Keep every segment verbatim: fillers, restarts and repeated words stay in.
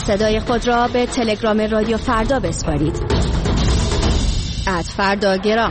صدای خود را به تلگرام رادیو فردا بسپارید. ات فردا گرام.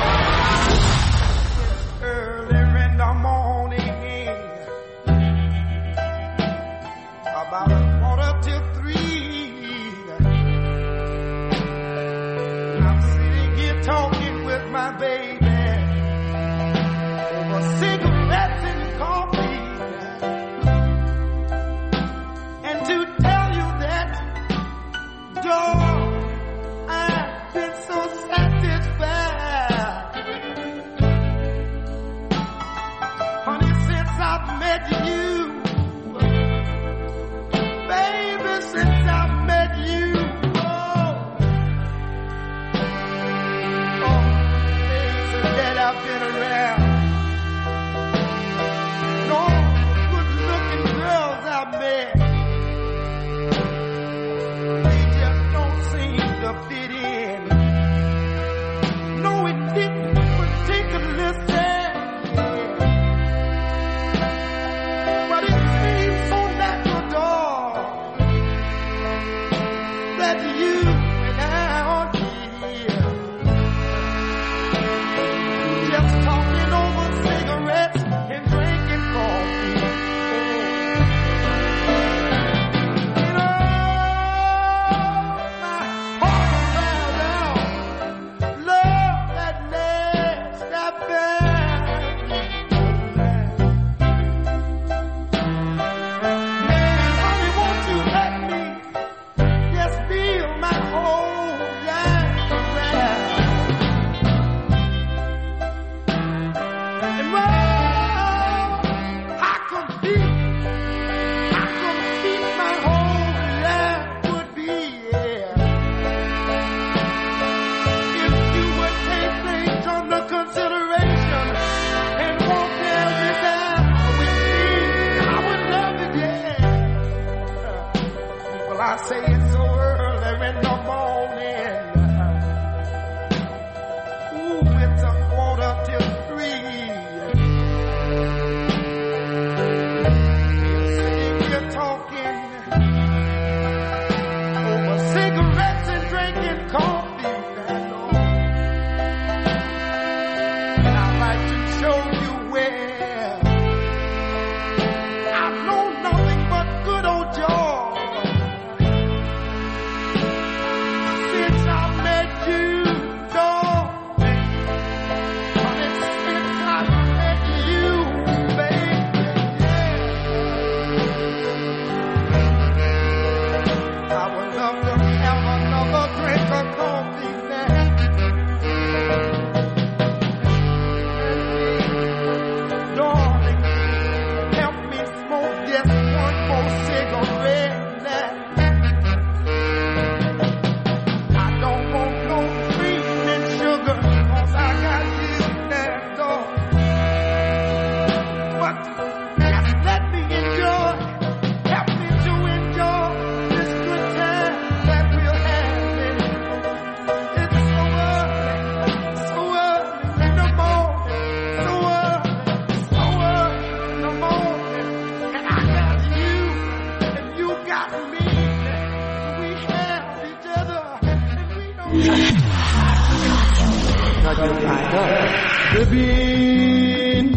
ببین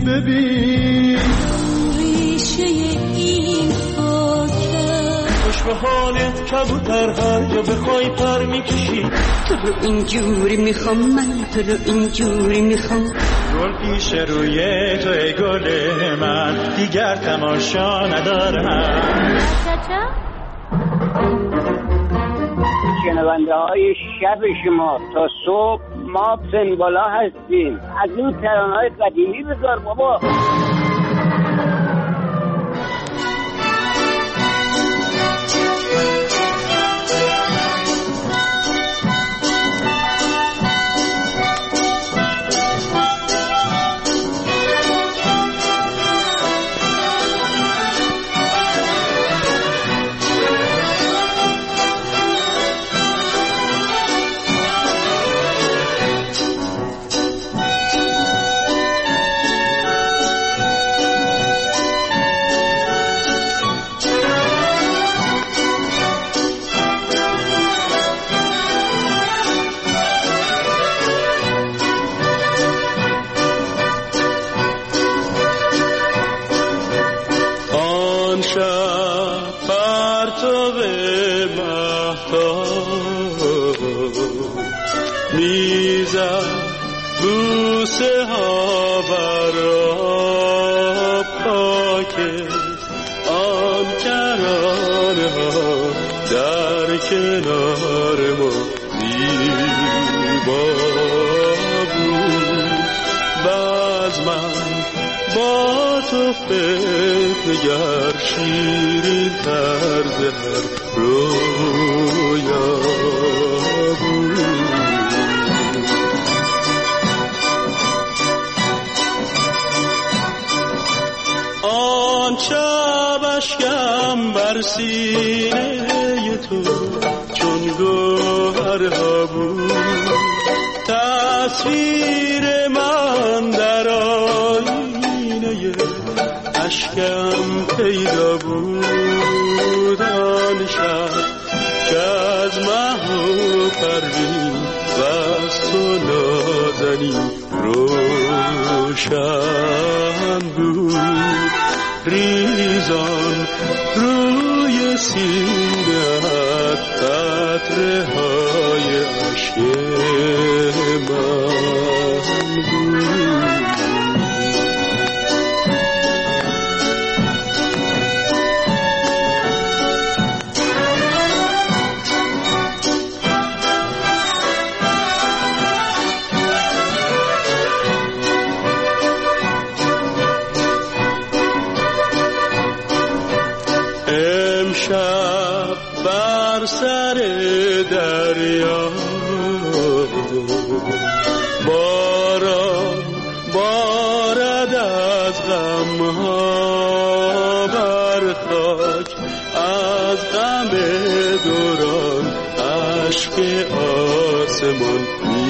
ببین ریشه این خاکه خوش به حالت کبوتر هر جا بخوای پر میکشی تو رو اینجوری میخوام من تو رو اینجوری میخوام گل پیش روی تو ای گل من دیگر تماشا ندارم شنونده های شب شما تا صبح ما سنبالا هستیم. از این ترانه‌های قدیمی بذار بابا. که آن کرانه ها در کنار ما زیبا بود. باز من با تو فکر گر شیرین طرز هر رویا بود. آن شب اشکم بر سینه تو چون گوهرها بود. تصویر من در آینه اشکم پیدا بود. آن شب که از مه و پروین و از تو نازنین روشن بود. ریزان روی سینه‌ات قطره های عشق من بود. امشب بر سر دریا باران بارد از غمها بر خاک. از غم دوران اشک آسمان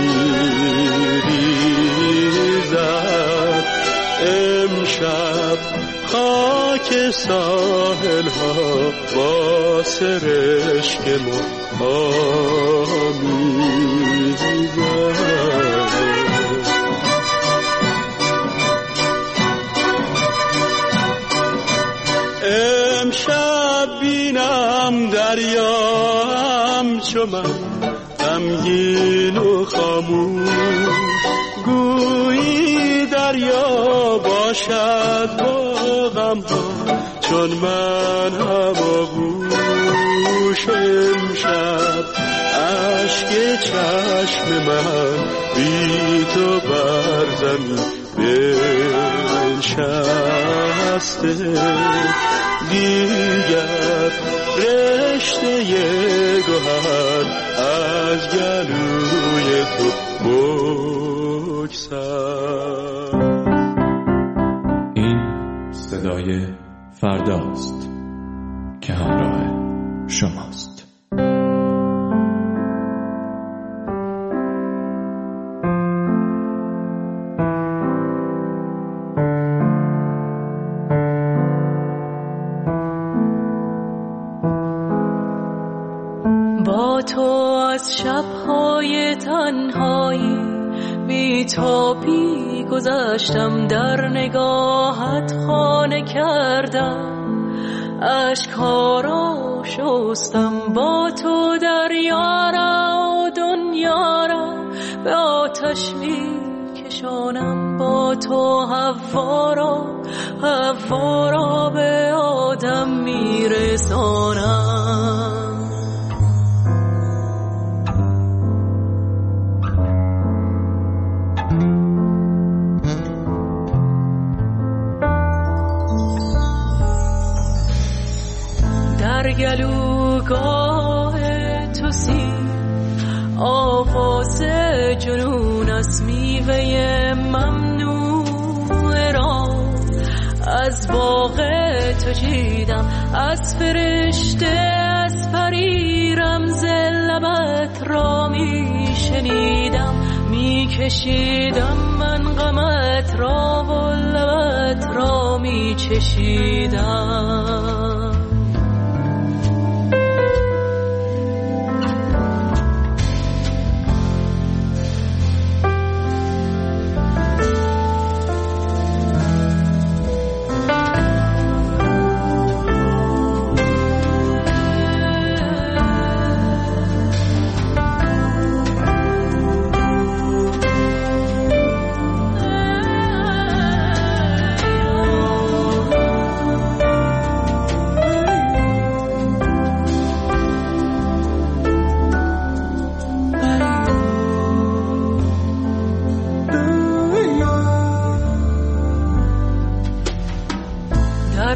میریزد. امشب خاک ساحل ها با سرشک ما آمیزد. امشب بینم دریا همچو من غمگین و خاموش. گویی دریا باشد با غم ها چون من هماغوش. امشب اشک چشم من بی تو بر زمین بنشسته. دیگر رشته گوهر از گلوی تو بگسل. این صدای فرداست که همراه شماست. با تو از شب‌های تنهایی بی تابی گذشتم، در نگاهت خانه کردم، اشک‌ها را شستم. با تو دریا را و دنیا را به آتش می کشانم. با تو حوا را حوا را به آدم می رسانم. در گلوگاه تو سیر آواز جنون است، میوه ممنوع را از باغ تو چیدم. از فرشته از پری رمز لبت را می شنیدم. می کشیدم من غمت را و لبت را می چشیدم.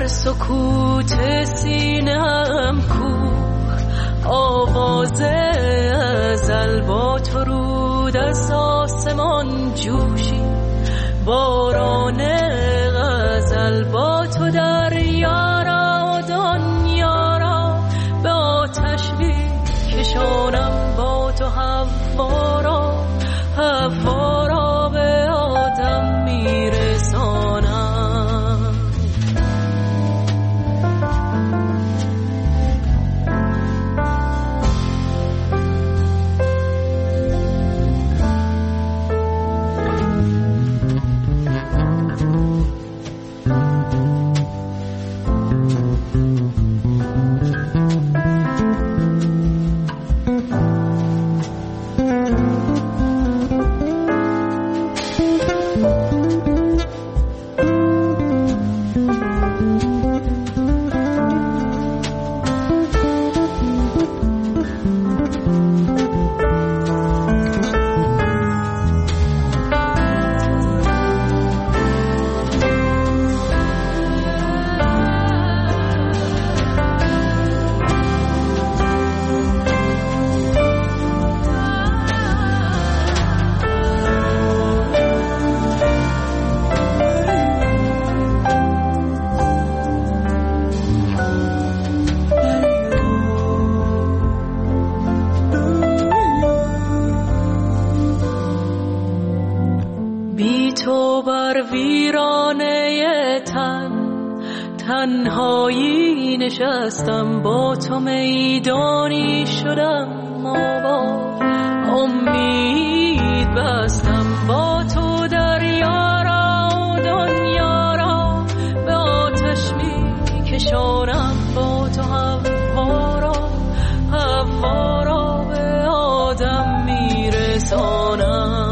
در سکوت سینم کوه آواز ازل با تو رود از آسمان جوشی باران غزل با تو در یارا دنیا را به آتش کشانم با تو حوارا حوارا به آدم میرسانم. تنهایی نشستم با تو میدانی شدم آباد امید بستم با تو دریا را دنیا را به آتش می کشانم با تو حوارا حوارا به آدم می رسانم.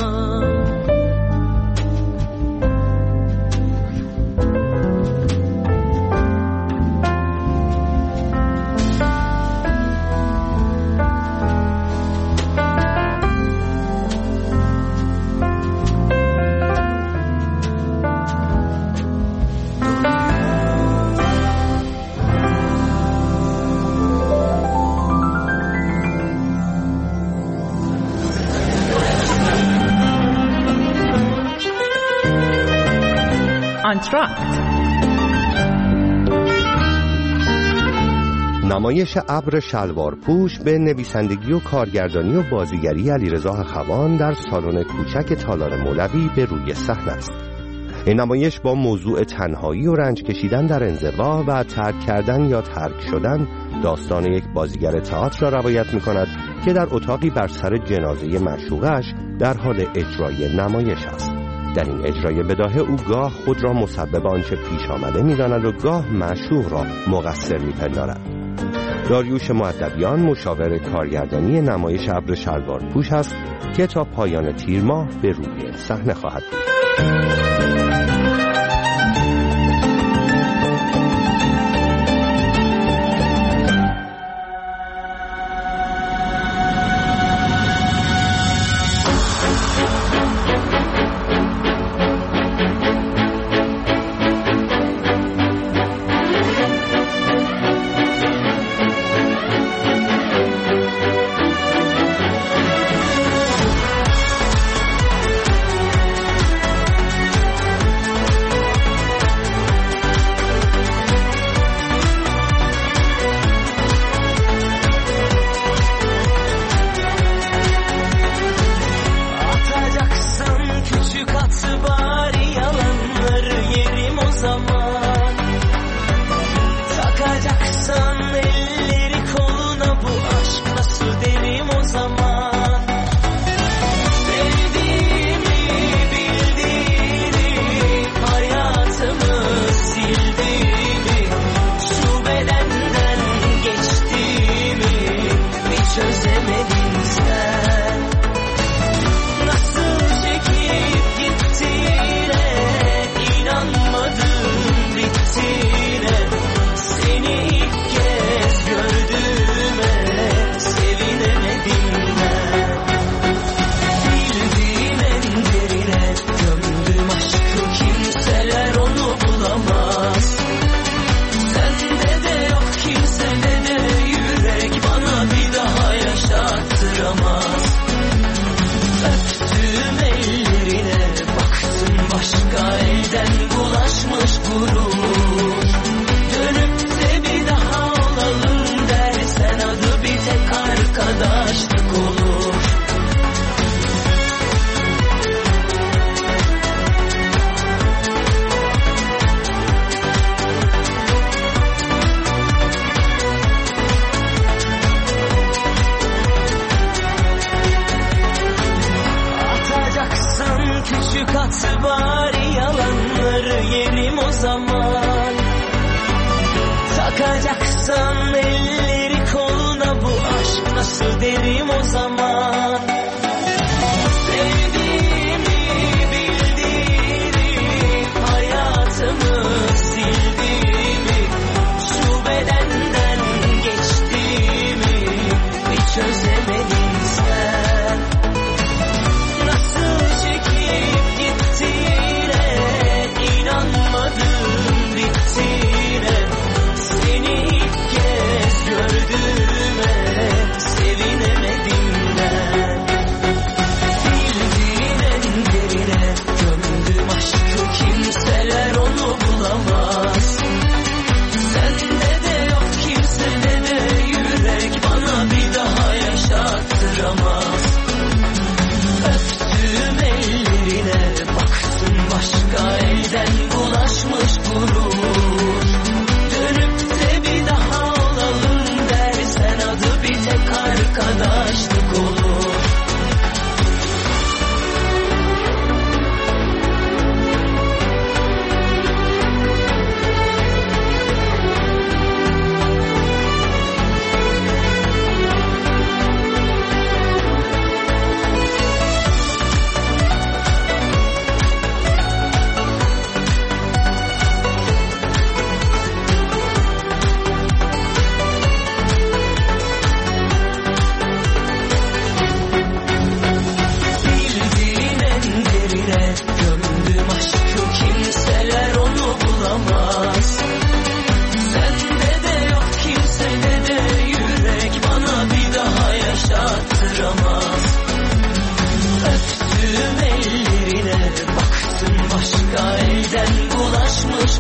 آنتراکت نمایش ابر شلوار پوش به نویسندگی و کارگردانی و بازیگری علیرضا اخوان در سالن کوچک تالار مولوی به روی صحنه است. این نمایش با موضوع تنهایی و رنج کشیدن در انزوا و ترک کردن یا ترک شدن داستان یک بازیگر تئاتر را روایت می‌کند که در اتاقی بر سر جنازه معشوقش در حال اجرای نمایش است. در این اجرای بداهه او گاه خود را مسبب آنچه پیش آمده می‌داند و گاه معشوق را مقصر می‌پندارد. داریوش مؤدبیان مشاور کارگردانی نمایش ابر شلوار پوش است که تا پایان تیر ماه به روی صحنه خواهد بود.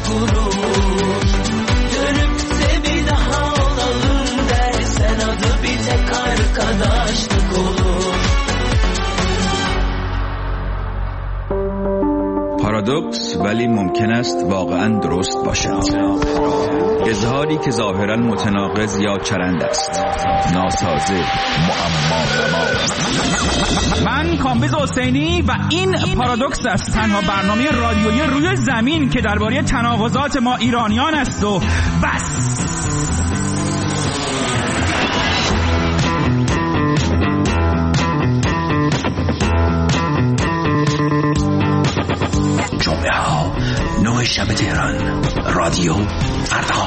gurur. Dönüp de bir daha olalım dersen adı bir tek arkadaşlık olur. پارادوکس ولی ممکن است واقعا درست باشد. اظهاری که ظاهرا متناقض یا چرند است، ناسازه، معما. من کامبیز حسینی و این پارادوکس است، تنها برنامه رادیویی روی زمین که درباره تناقضات ما ایرانیان است و بس. جمعه ها نه شب تهران، رادیو فردا.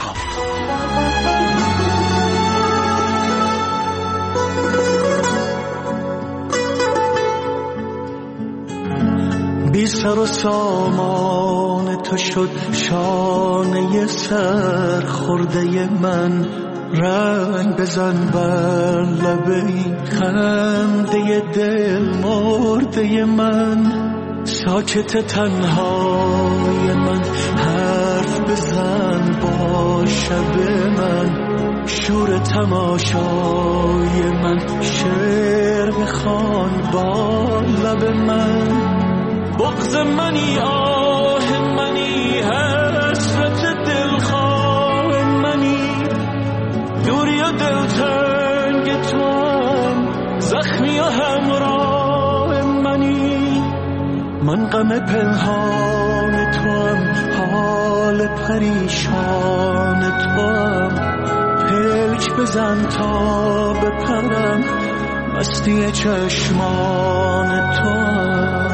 بی سر و سامان تو شد شانه سر خورده من، رنگ بزن بر لب این خنده دل مرده من. ساکت تنهای من حرف بزن با شب من، شور تماشای من شعر بخوان با لب من. بغض منی آه منی حسرت دلخواه منی، دوری و دلتنگ تو هم زخمی و همراه منی. من غم پنهان تو هم حال پریشان تو هم، پلک بزن تا بپرم مستی چشمان تو هم.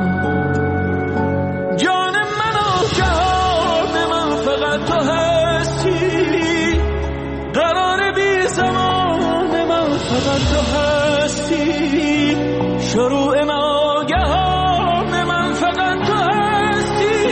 جان من و جهان من فقط تو هستی، قرار بی زمان من فقط تو هستی، شروع ناگهان من فقط تو هستی.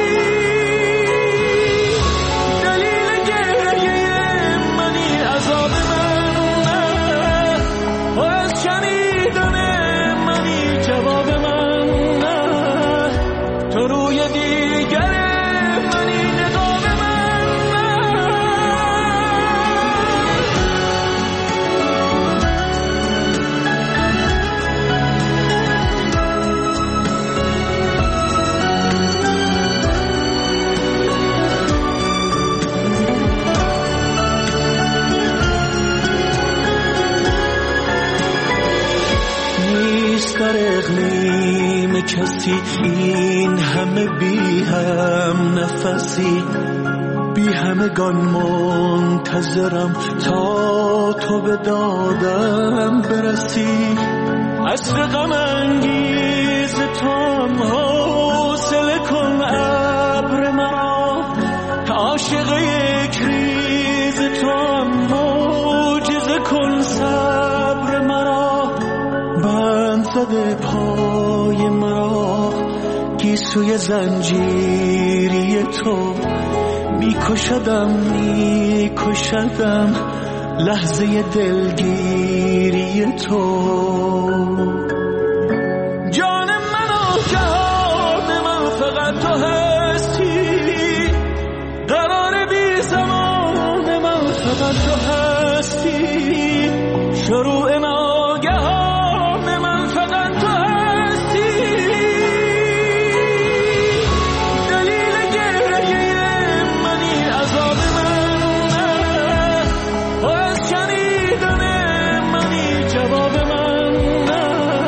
دلیل گریه منی عذاب من نه، و از شنیدن منی جواب من نه، تو روی دیگر منی نقاب من نه. نیست در اقلیم کسی این همه بی هم نفسی، بی همگان منتظرم تا تو به دادم برسی. عصر غم انگیز تو هم حوصله کن ابر مرا، عاشق یک ریز تو هم معجزه کن صبر مرا. بند زده پای مرا گیسوی زنجیری تو، میکشدم میکشدم لحظه دلگیری تو. جان من و جهان من فقط تو هستی، قرار بی زمان من فقط تو هستی، شروع ناگهان من فقط تو هستی. دلیل گریه منی عذاب من نه، و از شنیدن منی جواب من نه،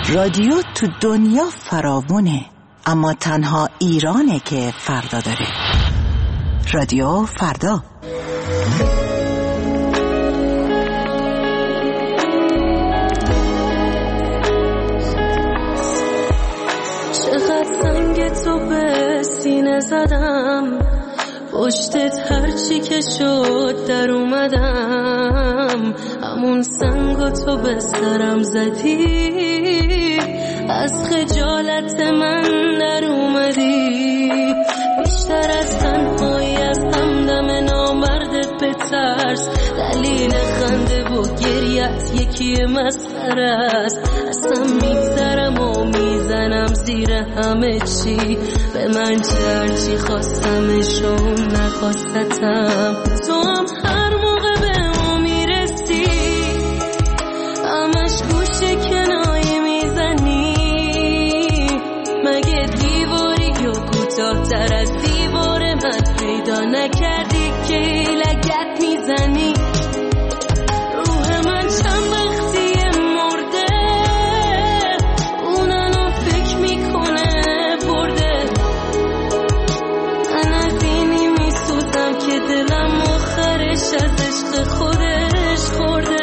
رادیو تو دنیا فراوونه، اما تنها ایرانه که فردا داره. رادیو فردا. چقدر سنگ تو به سینه زدم، پشتت هرچی که شد در اومدم، همون سنگو تو به سرم زدی، از خجالت من در اومدی، بیشتر از تنهایی از همدم نامردت به ترس، دلیل خنده و گریت یکی مسخره است، اصلا میگذرم و میزنم زیر همه چی، به من چرچی خواستمشون نخواستم، تو هم هر موقع به ما میرسی همش گوشه کنایه میزنی، مگه دیواری یا کوتاه تر از دیوار من پیدا نکردی که لگت میزنی، روح من چند وقتیه مرده، اونانو فکر میکنه برده، من از اینی میسوزم که دلم آخرش از عشق خودش خورده.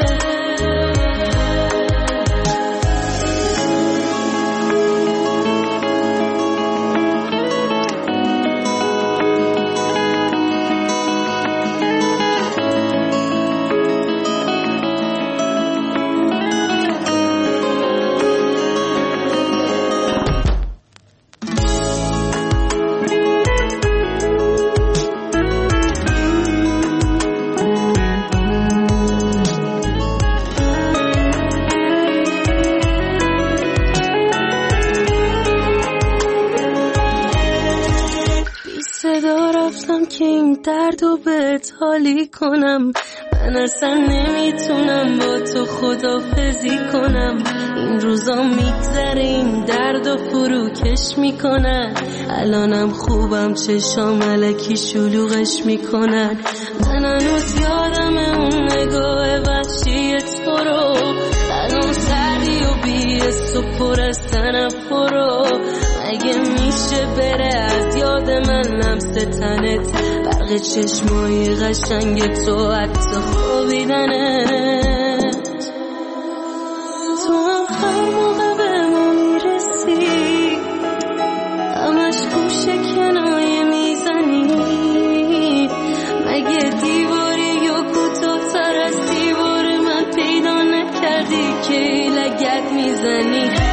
که این دردو بهت حالی کنم، من اصلا نمیتونم با تو خدافزی کنم، این روزا میگذره این دردو فروکش میکنن، الانم خوبم چشام الکی شلوغش میکنن، من هنوز یادم اون نگاه وحشی تو رو، الان سردی و بیست و پر از تنفر رو، مگه میشه بره از یاد من لمس تنت، برق چشمای قشنگ تو حتی خوابیدنت، تو هم هر موقع به ما میرسی همش گوشه کنایه میزنی، مگه دیواری یا کوتاه تر از دیوار من پیدا نکردی که لگت میزنی.